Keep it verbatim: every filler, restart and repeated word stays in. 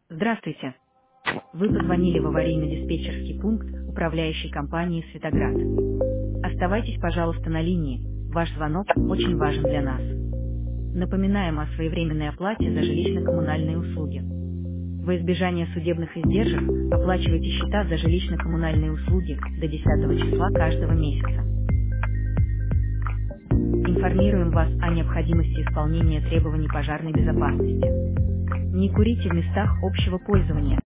Здравствуйте. Вы позвонили в аварийно-диспетчерский пункт управляющей компании «Светоград». Оставайтесь, пожалуйста, на линии. Ваш звонок очень важен для нас. Напоминаем о своевременной оплате за жилищно-коммунальные услуги. Во избежание судебных издержек оплачивайте счета за жилищно-коммунальные услуги до десятого числа каждого месяца. Информируем вас о необходимости исполнения требований пожарной безопасности. Не курите в местах общего пользования.